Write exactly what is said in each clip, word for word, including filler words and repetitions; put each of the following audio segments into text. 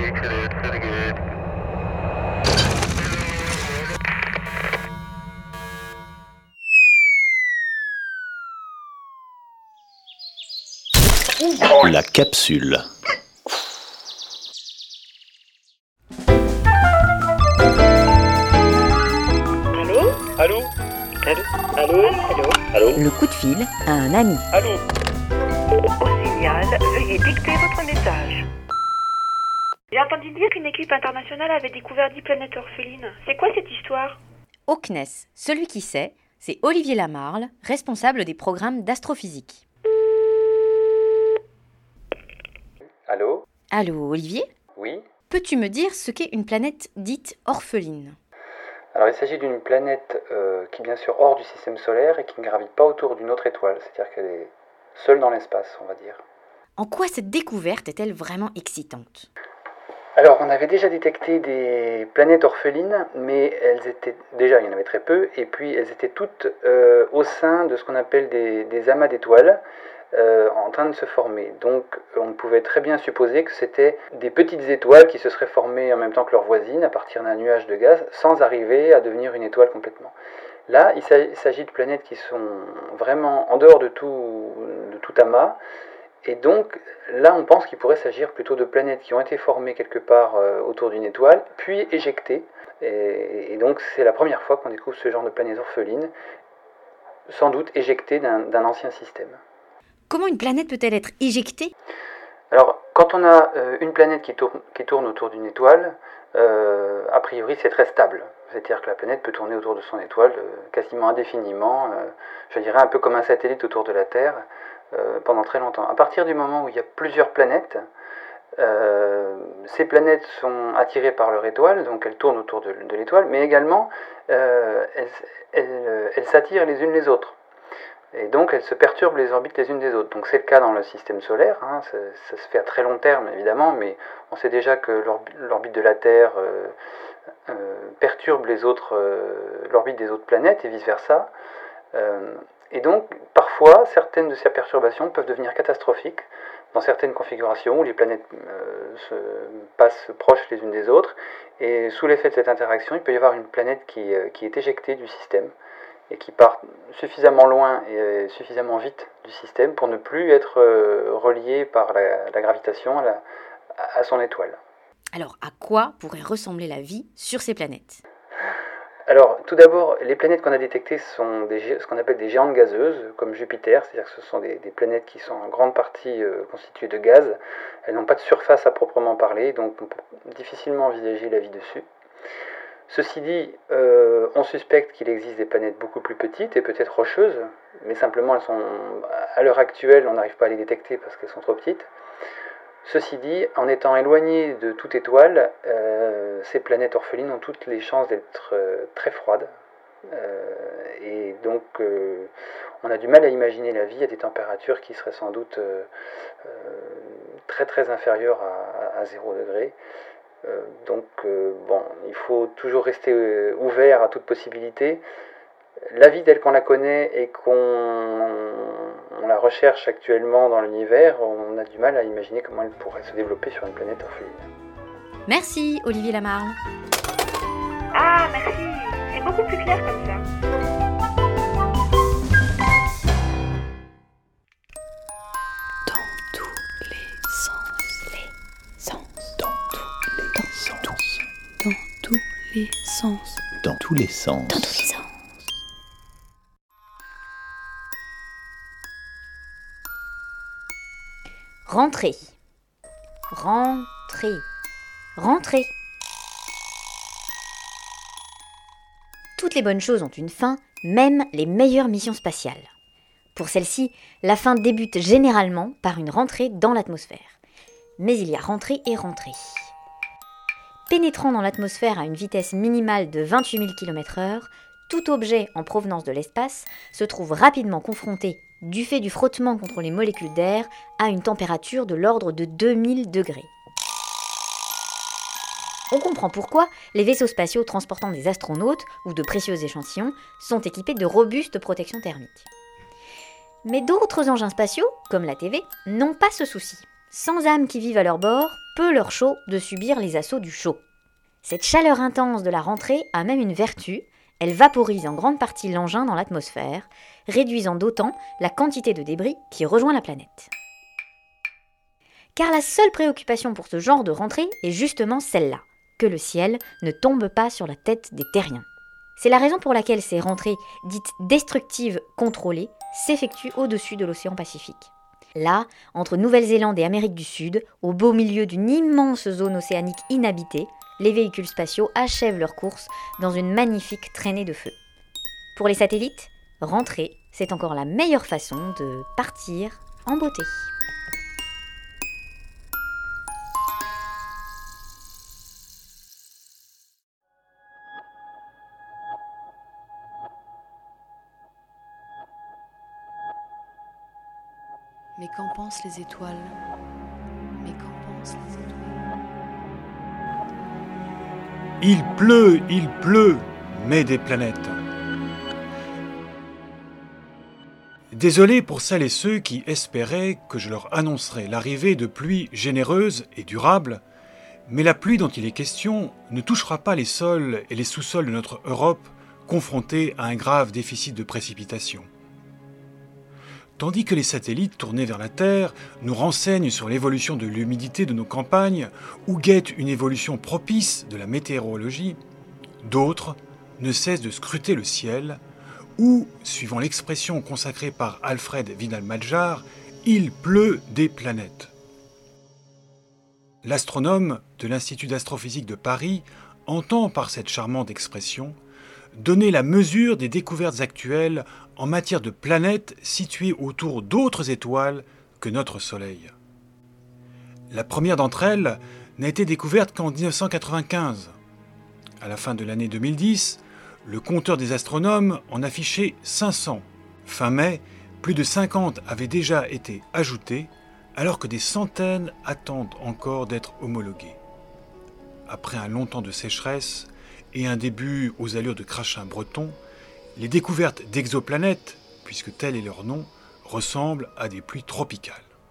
La capsule. Allô? Allô? Allô? Allô? Allô? Allô? Le coup de fil à un ami. Allô? Au signal, veuillez dicter votre message. J'ai entendu dire qu'une équipe internationale avait découvert dix planètes orphelines. C'est quoi cette histoire? Au C N E S, celui qui sait, c'est Olivier Lamarle, responsable des programmes d'astrophysique. Allô? Allô, Olivier? Oui? Peux-tu me dire ce qu'est une planète dite orpheline? Alors il s'agit d'une planète euh, qui est bien sûr hors du système solaire et qui ne gravite pas autour d'une autre étoile, c'est-à-dire qu'elle est seule dans l'espace, on va dire. En quoi cette découverte est-elle vraiment excitante? Alors on avait déjà détecté des planètes orphelines, mais elles étaient, déjà il y en avait très peu, et puis elles étaient toutes euh, au sein de ce qu'on appelle des, des amas d'étoiles, Euh, en train de se former. Donc on pouvait très bien supposer que c'était des petites étoiles qui se seraient formées en même temps que leurs voisines à partir d'un nuage de gaz sans arriver à devenir une étoile complètement. Là, il s'agit de planètes qui sont vraiment en dehors de tout, de tout amas, et donc là on pense qu'il pourrait s'agir plutôt de planètes qui ont été formées quelque part euh, autour d'une étoile, puis éjectées, et, et donc c'est la première fois qu'on découvre ce genre de planètes orphelines, sans doute éjectées d'un, d'un ancien système. Comment une planète peut-elle être éjectée? Alors, quand on a euh, une planète qui tourne, qui tourne autour d'une étoile, euh, a priori c'est très stable. C'est-à-dire que la planète peut tourner autour de son étoile euh, quasiment indéfiniment, euh, je dirais un peu comme un satellite autour de la Terre, euh, pendant très longtemps. À partir du moment où il y a plusieurs planètes, euh, ces planètes sont attirées par leur étoile, donc elles tournent autour de, de l'étoile, mais également euh, elles, elles, elles s'attirent les unes les autres. Et donc elles se perturbent les orbites les unes des autres. Donc c'est le cas dans le système solaire, hein, ça, ça se fait à très long terme évidemment, mais on sait déjà que l'orbite de la Terre euh, euh, perturbe les autres, euh, l'orbite des autres planètes et vice-versa. Euh, et donc parfois certaines de ces perturbations peuvent devenir catastrophiques dans certaines configurations où les planètes euh, se passent proches les unes des autres, et sous l'effet de cette interaction il peut y avoir une planète qui, euh, qui est éjectée du système et qui part suffisamment loin et suffisamment vite du système pour ne plus être relié par la, la gravitation à, la, à son étoile. Alors, à quoi pourrait ressembler la vie sur ces planètes? Alors, tout d'abord, les planètes qu'on a détectées sont des, ce qu'on appelle des géantes gazeuses, comme Jupiter, c'est-à-dire que ce sont des, des planètes qui sont en grande partie euh, constituées de gaz. Elles n'ont pas de surface à proprement parler, donc on peut difficilement envisager la vie dessus. Ceci dit, euh, on suspecte qu'il existe des planètes beaucoup plus petites et peut-être rocheuses, mais simplement elles sont, à l'heure actuelle, on n'arrive pas à les détecter parce qu'elles sont trop petites. Ceci dit, en étant éloignées de toute étoile, euh, ces planètes orphelines ont toutes les chances d'être euh, très froides. Euh, et donc, euh, on a du mal à imaginer la vie à des températures qui seraient sans doute euh, euh, très très inférieures à, à zéro degré. Euh, donc euh, bon, il faut toujours rester euh, ouvert à toute possibilité. La vie telle qu'on la connaît et qu'on on la recherche actuellement dans l'univers, on a du mal à imaginer comment elle pourrait se développer sur une planète orpheline. Merci, Olivier Lamarle. Ah, merci. C'est beaucoup plus clair comme ça. Les sens. Dans tous les sens. Dans tous les sens. Rentrée. Rentrée. Rentrée. Toutes les bonnes choses ont une fin, même les meilleures missions spatiales. Pour celle-ci, la fin débute généralement par une rentrée dans l'atmosphère. Mais il y a rentrée et rentrée. Pénétrant dans l'atmosphère à une vitesse minimale de vingt-huit mille kilomètres heure, tout objet en provenance de l'espace se trouve rapidement confronté, du fait du frottement contre les molécules d'air, à une température de l'ordre de deux mille degrés. On comprend pourquoi les vaisseaux spatiaux transportant des astronautes ou de précieux échantillons sont équipés de robustes protections thermiques. Mais d'autres engins spatiaux, comme l'A T V, n'ont pas ce souci. Sans âmes qui vivent à leur bord, peu leur chaud de subir les assauts du chaud. Cette chaleur intense de la rentrée a même une vertu, elle vaporise en grande partie l'engin dans l'atmosphère, réduisant d'autant la quantité de débris qui rejoint la planète. Car la seule préoccupation pour ce genre de rentrée est justement celle-là, que le ciel ne tombe pas sur la tête des terriens. C'est la raison pour laquelle ces rentrées dites destructives contrôlées s'effectuent au-dessus de l'océan Pacifique. Là, entre Nouvelle-Zélande et Amérique du Sud, au beau milieu d'une immense zone océanique inhabitée, les véhicules spatiaux achèvent leur course dans une magnifique traînée de feu. Pour les satellites, rentrer, c'est encore la meilleure façon de partir en beauté. Mais qu'en pensent les étoiles? Mais qu'en pensent les étoiles? Il pleut, il pleut, mais des planètes. Désolé pour celles et ceux qui espéraient que je leur annoncerais l'arrivée de pluies généreuses et durables, mais la pluie dont il est question ne touchera pas les sols et les sous-sols de notre Europe confrontés à un grave déficit de précipitations. Tandis que les satellites tournés vers la Terre nous renseignent sur l'évolution de l'humidité de nos campagnes ou guettent une évolution propice de la météorologie, d'autres ne cessent de scruter le ciel ou, suivant l'expression consacrée par Alfred Vidal-Madjar, il pleut des planètes. L'astronome de l'Institut d'astrophysique de Paris entend par cette charmante expression donner la mesure des découvertes actuelles en matière de planètes situées autour d'autres étoiles que notre Soleil. La première d'entre elles n'a été découverte qu'en dix-neuf cent quatre-vingt-quinze. À la fin de l'année deux mille dix, le compteur des astronomes en affichait cinq cents. Fin mai, plus de cinquante avaient déjà été ajoutés, alors que des centaines attendent encore d'être homologuées. Après un long temps de sécheresse et un début aux allures de crachin breton, les découvertes d'exoplanètes, puisque tel est leur nom, ressemblent à des pluies tropicales.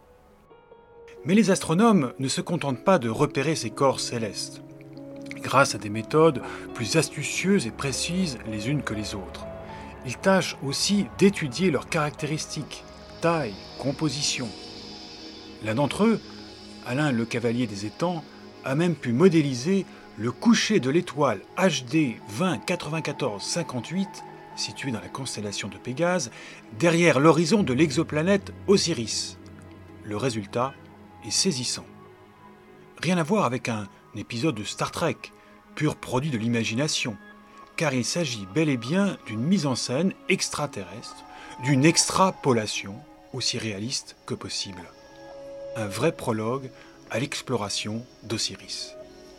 Mais les astronomes ne se contentent pas de repérer ces corps célestes, grâce à des méthodes plus astucieuses et précises les unes que les autres. Ils tâchent aussi d'étudier leurs caractéristiques, taille, composition. L'un d'entre eux, Alain Le Cavalier des Étangs, a même pu modéliser le coucher de l'étoile H D vingt quatre-vingt-quatorze cinquante-huit, située dans la constellation de Pégase, derrière l'horizon de l'exoplanète Osiris. Le résultat est saisissant. Rien à voir avec un épisode de Star Trek, pur produit de l'imagination, car il s'agit bel et bien d'une mise en scène extraterrestre, d'une extrapolation aussi réaliste que possible. Un vrai prologue à l'exploration d'Osiris.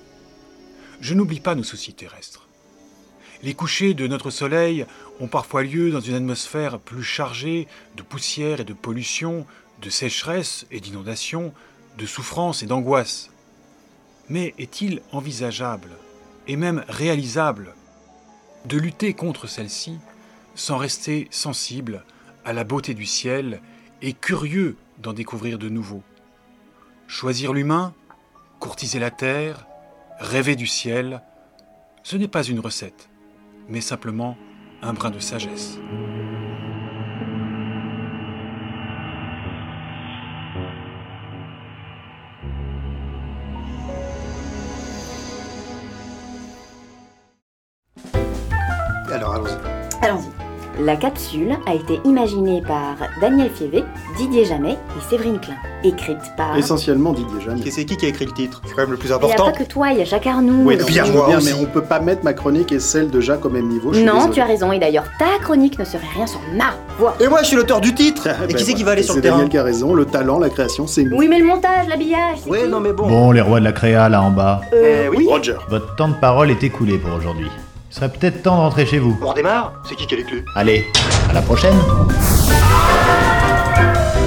Je n'oublie pas nos soucis terrestres. Les couchers de notre Soleil ont parfois lieu dans une atmosphère plus chargée de poussière et de pollution, de sécheresse et d'inondation, de souffrance et d'angoisse. Mais est-il envisageable, et même réalisable, de lutter contre celle-ci sans rester sensible à la beauté du ciel et curieux d'en découvrir de nouveaux? Choisir l'humain, courtiser la terre, rêver du ciel, ce n'est pas une recette, mais simplement un brin de sagesse. Alors, allons-y. Allons-y. La capsule a été imaginée par Daniel Fievé, Didier Jamet et Séverine Klein. Écrite par... Essentiellement Didier Jamet. Et c'est qui qui a écrit le titre? C'est quand même le plus Il n'y a important. pas que toi, il y a Jacques Arnoux. Oui, aussi. bien, moi bien, aussi. mais on peut pas mettre ma chronique et celle de Jacques au même niveau. Je suis Non, désolé. tu as raison. Et d'ailleurs, ta chronique ne serait rien sans ma voix. Et moi, je suis l'auteur du titre. Eh Et ben qui c'est qui voilà. va aller sur le C'est terrain? Daniel qui a raison, le talent, la création, c'est nous. Oui, mais le montage, l'habillage, c'est Ouais, qui non mais bon. Bon, les rois de la créa, là en bas. Euh, Eh oui. Roger. Votre temps de parole est écoulé pour aujourd'hui. Il serait peut-être temps de rentrer chez vous. On redémarre? C'est qui qui a les clés? Allez, à la prochaine.